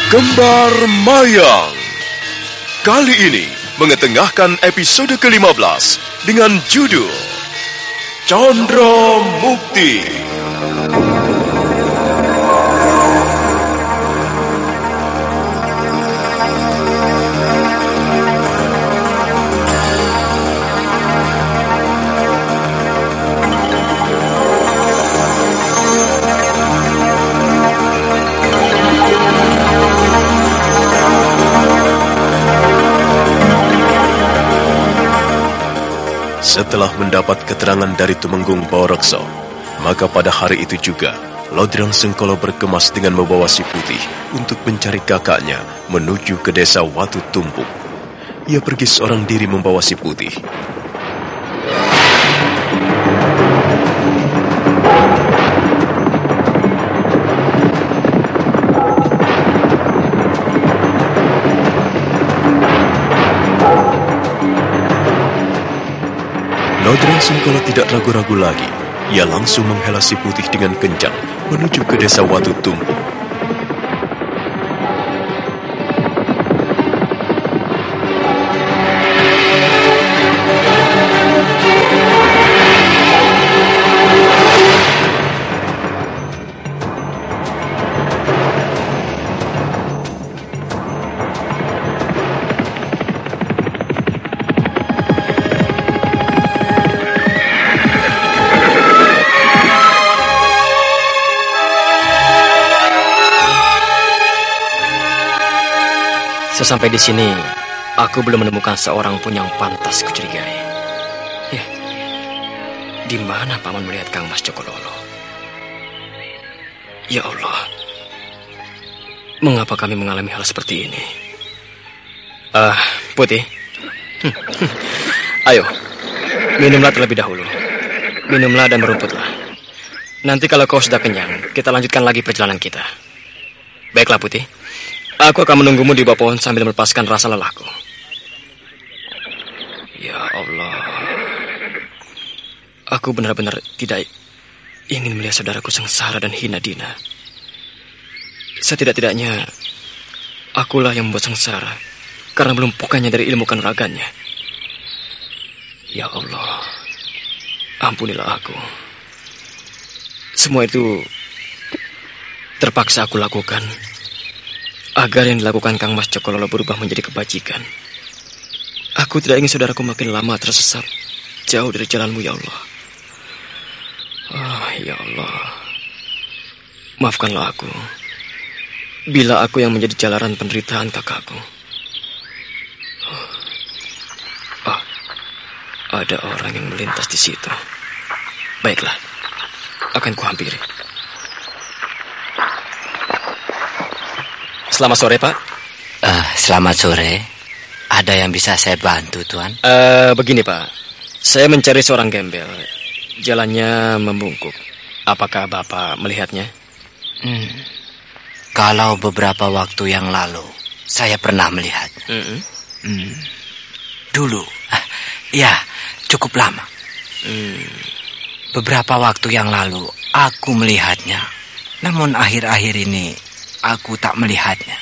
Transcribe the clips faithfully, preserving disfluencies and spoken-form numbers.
Kembar Mayang. Kali ini mengetengahkan episode kelima belas dengan judul Chandra Mukti. Setelah mendapat keterangan dari Tumenggung Bawareksa, maka pada hari itu juga Lodrang Sengkolo berkemas dengan membawa Si Putih untuk mencari kakaknya menuju ke desa Watu Tumpuk. Ia pergi seorang diri membawa Si Putih. Lodrang Sengkolo tidak ragu-ragu lagi. Ia langsung menghela Si Putih dengan kencang menuju ke desa Watu Tumpuk. Sesampai di sini, aku belum menemukan seorang pun yang pantas kucurigai. Ya, di mana paman melihat Kang Mas Cokololo? Ya Allah, mengapa kami mengalami hal seperti ini? Ah, uh, Putih, ayo, minumlah terlebih dahulu. Minumlah dan berumputlah. Nanti kalau kau sudah kenyang, kita lanjutkan lagi perjalanan kita. Baiklah, Putih. Aku akan menunggumu di bawah pohon sambil melepaskan rasa lelahku. Ya Allah, aku benar-benar tidak ingin melihat saudaraku sengsara dan hina dina. Setidak-tidaknya, akulah yang membuat sengsara karena belum pokoknya dari ilmu kanuragannya. Ya Allah, ampunilah aku. Semua itu terpaksa aku lakukan agar yang dilakukan Kang Mas Cokololo berubah menjadi kebajikan. Aku tidak ingin saudaraku makin lama tersesat jauh dari jalanmu, ya Allah. Ah, ya Allah, maafkanlah aku bila aku yang menjadi jalaran penderitaan kakakku. Ah, ada orang yang melintas di situ. Baiklah, akan kuhampiri. Selamat sore, Pak. Uh, selamat sore. Ada yang bisa saya bantu, Tuan? Uh, begini, Pak. Saya mencari seorang gembel. Jalannya membungkuk. Apakah Bapak melihatnya? Hmm. Kalau beberapa waktu yang lalu, saya pernah melihat. Mm-hmm. Hmm. Dulu, ya, cukup lama. Mm. Beberapa waktu yang lalu, aku melihatnya. Namun akhir-akhir ini, aku tak melihatnya.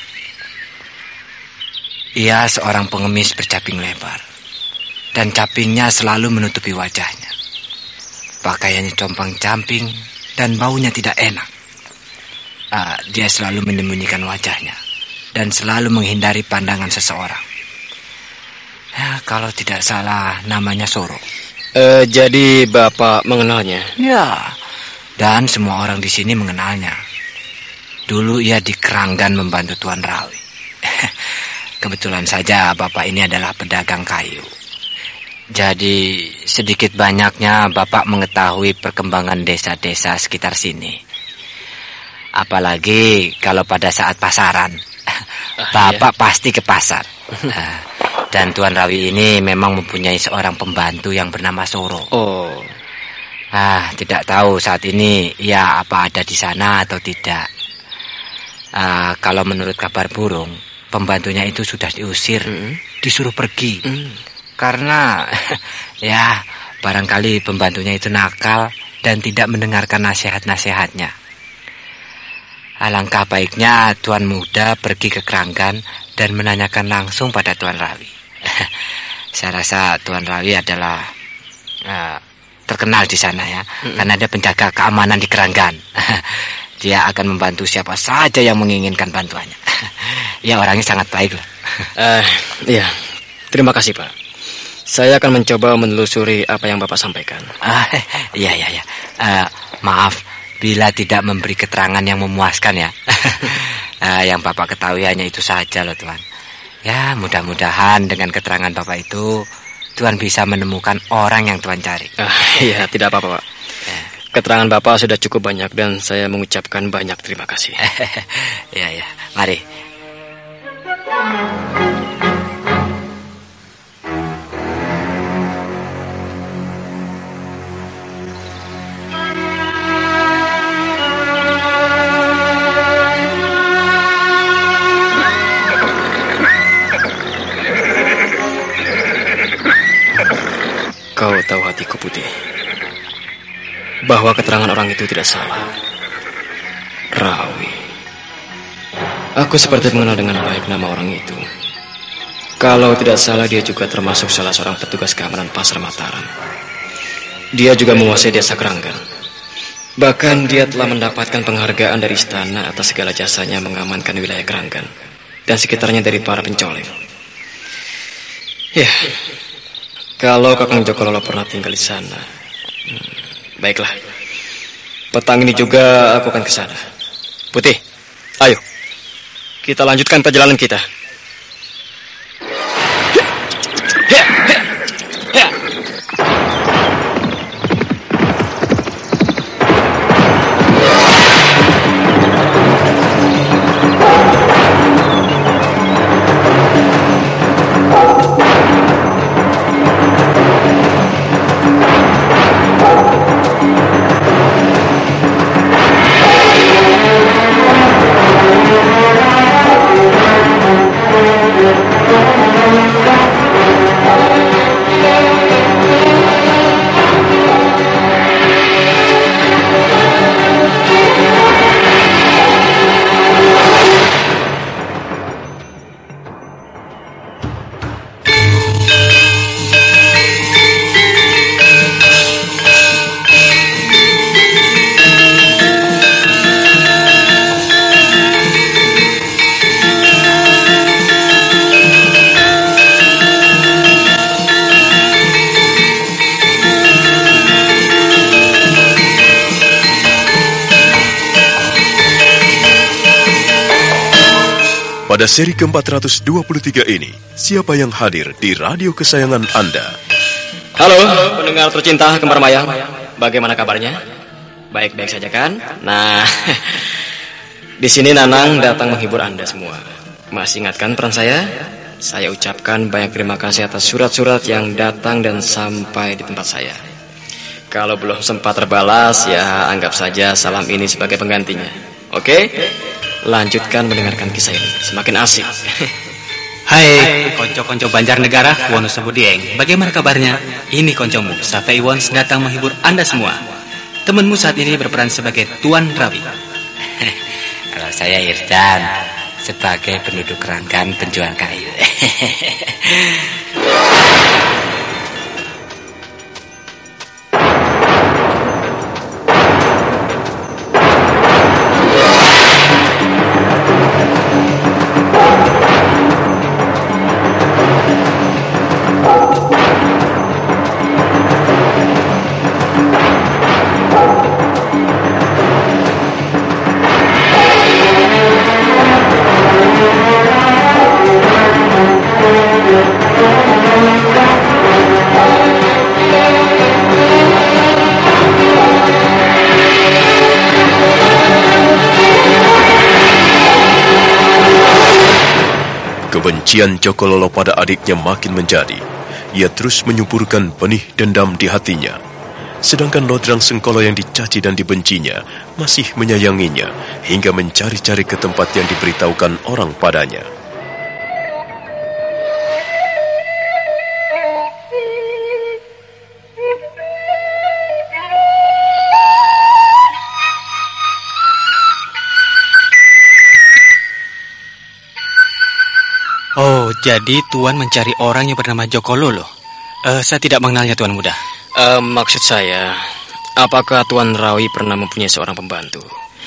Ia seorang pengemis bercaping lebar, dan capingnya selalu menutupi wajahnya. Pakaiannya compang-camping dan baunya tidak enak. Uh, dia selalu menyembunyikan wajahnya dan selalu menghindari pandangan seseorang. Ya, kalau tidak salah namanya Soro. Uh, jadi Bapak mengenalnya? Ya, dan semua orang di sini mengenalnya. Dulu ia di Keranggan membantu Tuan Rawi. Kebetulan saja Bapak ini adalah pedagang kayu. Jadi sedikit banyaknya Bapak mengetahui perkembangan desa-desa sekitar sini. Apalagi kalau pada saat pasaran. Ah, Bapak iya? Pasti ke pasar. Dan Tuan Rawi ini memang mempunyai seorang pembantu yang bernama Soro. Oh. Ah, tidak tahu saat ini ia apa ada di sana atau tidak. Uh, kalau menurut kabar burung, pembantunya itu sudah diusir, mm. disuruh pergi. Mm. Karena, ya, barangkali pembantunya itu nakal dan tidak mendengarkan nasihat-nasihatnya. Alangkah baiknya Tuan Muda pergi ke Keranggan dan menanyakan langsung pada Tuan Rawi. Saya rasa Tuan Rawi adalah uh, terkenal di sana ya, mm-hmm. karena dia penjaga keamanan di Keranggan. Dia akan membantu siapa saja yang menginginkan bantuannya. Ya, orangnya sangat baik loh. uh, Iya, terima kasih Pak. Saya akan mencoba menelusuri apa yang Bapak sampaikan. Ah, iya, iya, iya. Uh, maaf bila tidak memberi keterangan yang memuaskan ya. uh, yang Bapak ketahui hanya itu saja loh Tuan. Ya, mudah-mudahan dengan keterangan Bapak itu Tuan bisa menemukan orang yang Tuan cari. Uh, iya, tidak apa-apa Pak. Keterangan Bapak sudah cukup banyak dan saya mengucapkan banyak terima kasih. Ya, ya. Mari. Kau tahu hatiku, Putih, bahwa keterangan orang itu tidak salah. Rawi. Aku seperti mengenal dengan baik nama orang itu. Kalau tidak salah, dia juga termasuk salah seorang petugas keamanan Pasar Mataram. Dia juga menguasai desa Keranggan. Bahkan dia telah mendapatkan penghargaan dari istana atas segala jasanya mengamankan wilayah Keranggan dan sekitarnya dari para pencoleng. Ya, kalau Kakang Jokololo pernah tinggal di sana, hmm, baiklah. Petang ini juga aku akan ke sana. Putih, ayo. Kita lanjutkan perjalanan kita. Pada seri ke-empat ratus dua puluh tiga ini, siapa yang hadir di radio kesayangan Anda? Halo, pendengar tercinta Kembar Mayang. Bagaimana kabarnya? Baik-baik saja kan? Nah, di sini Nanang datang menghibur Anda semua. Masih ingatkan peran saya? Saya ucapkan banyak terima kasih atas surat-surat yang datang dan sampai di tempat saya. Kalau belum sempat terbalas, ya anggap saja salam ini sebagai penggantinya. Oke? Lanjutkan mendengarkan kisah ini. Semakin asik. Hai, konco-konco Banjarnegara, Wonosobo Dieng. Bagaimana kabarnya? Ini koncomu, Safa Iwons datang menghibur Anda semua. Temanmu saat ini berperan sebagai Tuan Rawi. Kalau saya Irdan, sebagai penduduk Keranggan penjual kayu. Kebencian Jokololo pada adiknya makin menjadi. Ia terus menyuburkan benih dendam di hatinya. Sedangkan Lodrang Sengkolo yang dicaci dan dibencinya masih menyayanginya hingga mencari-cari ke tempat yang diberitahukan orang padanya. Jadi Tuan mencari orang yang bernama Joko Lolo? Uh, saya tidak mengenalnya, Tuan Muda. Uh, maksud saya, apakah Tuan Rawi pernah mempunyai seorang pembantu?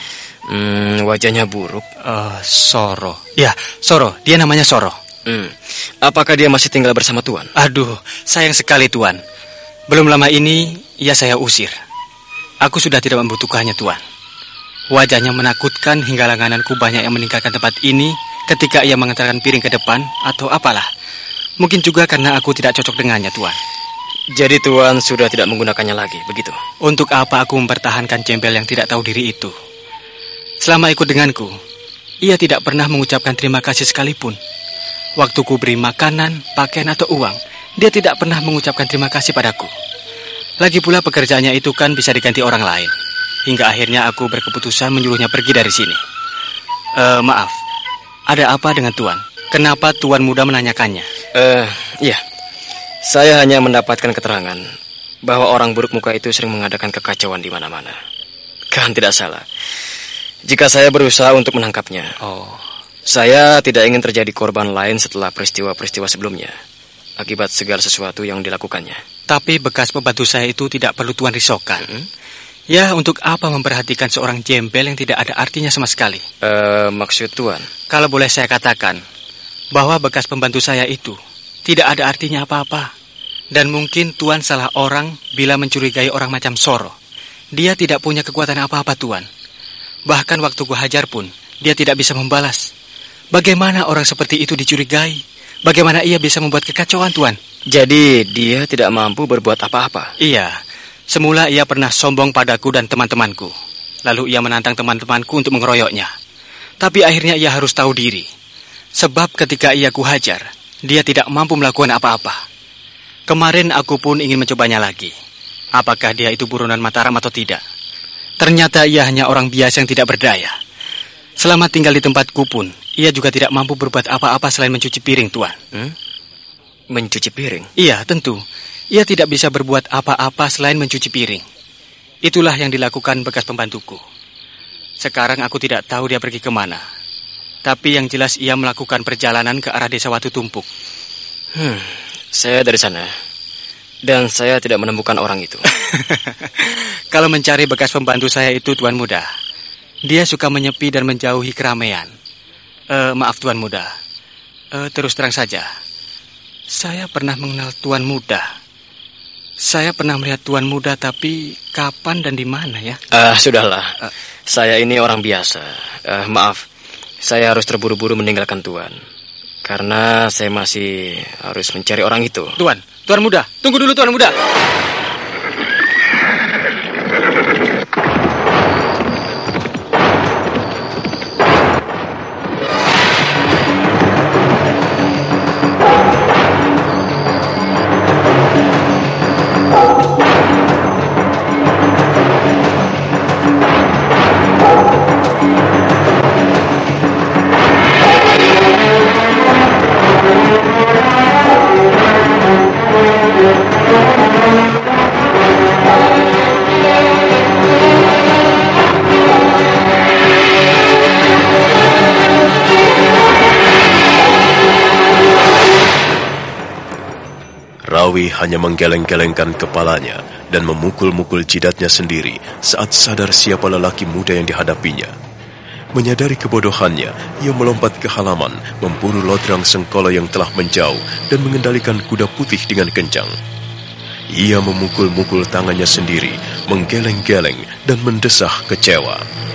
Hmm, wajahnya buruk. Uh, Soro. Ya, Soro. Dia namanya Soro. Hmm. Apakah dia masih tinggal bersama Tuan? Aduh, sayang sekali, Tuan. Belum lama ini, ia saya usir. Aku sudah tidak membutuhkannya, Tuan. Wajahnya menakutkan hingga langgananku banyak yang meninggalkan tempat ini ketika ia mengantarkan piring ke depan atau apalah. Mungkin juga karena aku tidak cocok dengannya, Tuan. Jadi Tuan sudah tidak menggunakannya lagi, begitu? Untuk apa aku mempertahankan jembel yang tidak tahu diri itu? Selama ikut denganku, ia tidak pernah mengucapkan terima kasih sekalipun. Waktu ku beri makanan, pakaian atau uang, dia tidak pernah mengucapkan terima kasih padaku. Lagi pula pekerjaannya itu kan bisa diganti orang lain. Hingga akhirnya aku berkeputusan menyuruhnya pergi dari sini. Uh, maaf, ada apa dengan Tuan? Kenapa Tuan Muda menanyakannya? Eh, uh, iya. Saya hanya mendapatkan keterangan bahwa orang buruk muka itu sering mengadakan kekacauan di mana-mana. Kan tidak salah jika saya berusaha untuk menangkapnya. Oh, saya tidak ingin terjadi korban lain setelah peristiwa-peristiwa sebelumnya, akibat segala sesuatu yang dilakukannya. Tapi bekas pembantu saya itu tidak perlu Tuan risaukan. Mm-hmm. Ya, untuk apa memperhatikan seorang jembel yang tidak ada artinya sama sekali? Uh, maksud Tuan? Kalau boleh saya katakan, bahwa bekas pembantu saya itu tidak ada artinya apa-apa. Dan mungkin Tuan salah orang bila mencurigai orang macam Soro. Dia tidak punya kekuatan apa-apa, Tuan. Bahkan waktu ku hajar pun, dia tidak bisa membalas. Bagaimana orang seperti itu dicurigai? Bagaimana ia bisa membuat kekacauan, Tuan? Jadi dia tidak mampu berbuat apa-apa? Iya, semula ia pernah sombong padaku dan teman-temanku. Lalu ia menantang teman-temanku untuk mengeroyoknya. Tapi akhirnya ia harus tahu diri. Sebab ketika ia kuhajar, dia tidak mampu melakukan apa-apa. Kemarin aku pun ingin mencobanya lagi. Apakah dia itu buronan Mataram atau tidak? Ternyata ia hanya orang biasa yang tidak berdaya. Selama tinggal di tempatku pun, ia juga tidak mampu berbuat apa-apa selain mencuci piring, Tuan. Hmm? Mencuci piring? Iya, tentu. Ia tidak bisa berbuat apa-apa selain mencuci piring. Itulah yang dilakukan bekas pembantuku. Sekarang aku tidak tahu dia pergi kemana. Tapi yang jelas ia melakukan perjalanan ke arah desa Watu Tumpuk. Hmm, saya dari sana. Dan saya tidak menemukan orang itu. Kalau mencari bekas pembantu saya itu, Tuan Muda, dia suka menyepi dan menjauhi keramaian. Uh, maaf, Tuan Muda. Uh, terus terang saja, saya pernah mengenal Tuan Muda. Saya pernah melihat Tuan Muda, tapi kapan dan di mana ya? Ah, uh, sudahlah. Uh, saya ini orang biasa. Uh, maaf, saya harus terburu-buru meninggalkan Tuan. Karena saya masih harus mencari orang itu. Tuan, Tuan Muda, tunggu dulu Tuan Muda. Rawi hanya menggeleng-gelengkan kepalanya dan memukul-mukul jidatnya sendiri saat sadar siapa lelaki muda yang dihadapinya. Menyadari kebodohannya, ia melompat ke halaman, memburu Lodrang Sengkolo yang telah menjauh dan mengendalikan kuda putih dengan kencang. Ia memukul-mukul tangannya sendiri, menggeleng-geleng dan mendesah kecewa.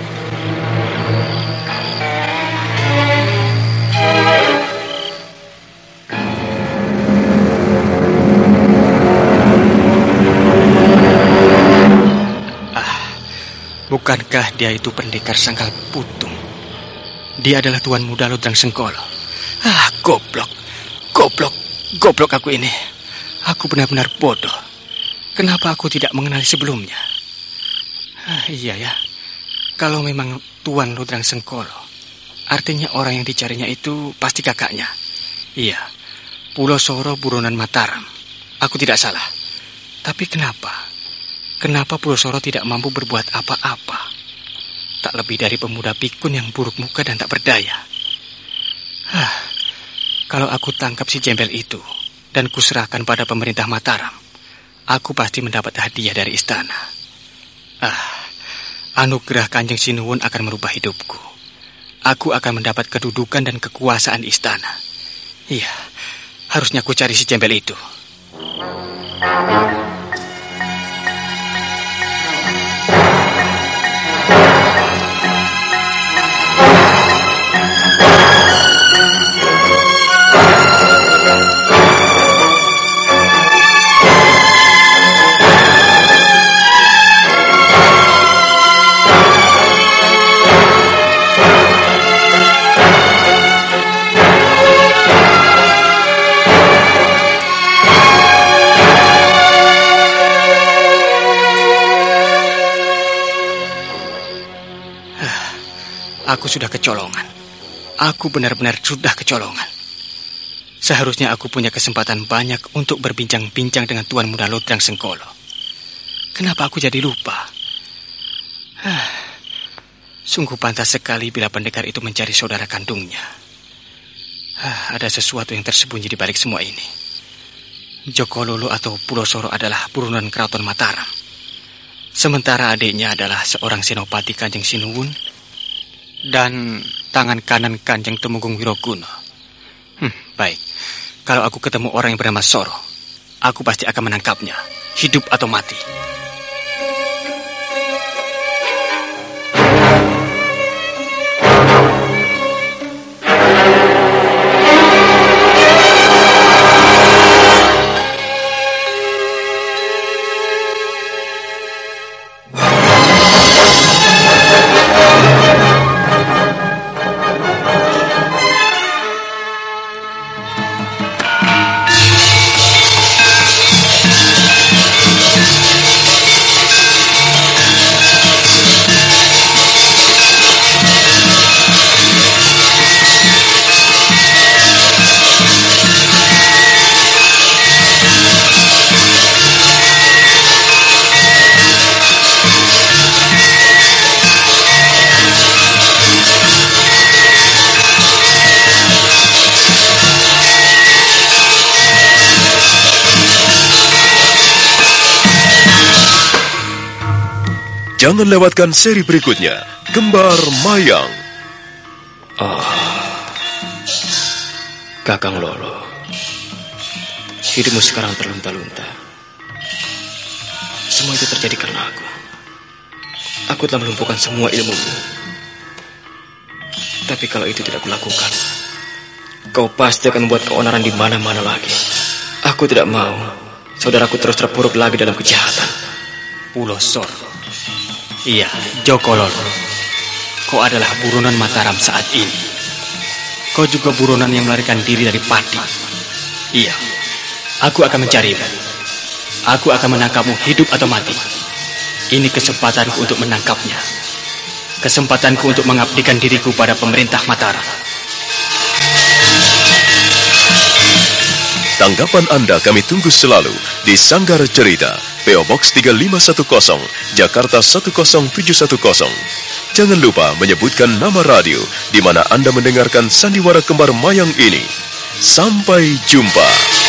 Bukankah dia itu pendekar Sangkal Putung? Dia adalah Tuan Muda Lodrang Sengkolo. Ah, goblok. Goblok. Goblok aku ini. Aku benar-benar bodoh. Kenapa aku tidak mengenali sebelumnya? Ah, iya ya. Kalau memang Tuan Lodrang Sengkolo, artinya orang yang dicarinya itu pasti kakaknya. Iya. Pulau Soro buronan Mataram. Aku tidak salah. Tapi kenapa? Kenapa Pulau Soro tidak mampu berbuat apa-apa? Tak lebih dari pemuda pikun yang buruk muka dan tak berdaya. Hah, Kalau aku tangkap si Jembel itu dan kuserahkan pada pemerintah Mataram, aku pasti mendapat hadiah dari istana. Ah, anugerah Kanjeng Sinuwun akan merubah hidupku. Aku akan mendapat kedudukan dan kekuasaan istana. Iya, harusnya aku cari si Jembel itu. Aku sudah kecolongan. Aku benar-benar sudah kecolongan. Seharusnya aku punya kesempatan banyak untuk berbincang-bincang dengan Tuan Muda Lodrang Sengkolo. Kenapa aku jadi lupa? Hah, sungguh pantas sekali bila pendekar itu mencari saudara kandungnya. Hah, ada sesuatu yang tersembunyi di balik semua ini. Joko Lolo atau Pulau Soro adalah buronan Keraton Mataram. Sementara adiknya adalah seorang senopati Kanjeng Sinuwun dan tangan kanan Kanjeng Tumenggung Wiroguna. Hmm, baik. Kalau aku ketemu orang yang bernama Soro, aku pasti akan menangkapnya, hidup atau mati. Jangan lewatkan seri berikutnya, Kembar Mayang. Oh, Kakang Lolo, hidupmu sekarang terlunta-lunta. Semua itu terjadi karena aku. Aku telah melumpuhkan semua ilmumu. Tapi kalau itu tidak kulakukan, kau pasti akan membuat keonaran di mana-mana lagi. Aku tidak mau saudaraku terus terpuruk lagi dalam kejahatan. Pulau Soro. Iya, Joko Lolo. Kau adalah buronan Mataram saat ini. Kau juga buronan yang melarikan diri dari Pati. Iya, aku akan mencarimu. Aku akan menangkapmu hidup atau mati. Ini kesempatanku untuk menangkapnya. Kesempatanku untuk mengabdikan diriku pada pemerintah Mataram. Tanggapan Anda kami tunggu selalu di Sanggar Cerita, P O Box tiga lima satu nol, Jakarta satu nol tujuh satu nol. Jangan lupa menyebutkan nama radio di mana Anda mendengarkan sandiwara Kembar Mayang ini. Sampai jumpa.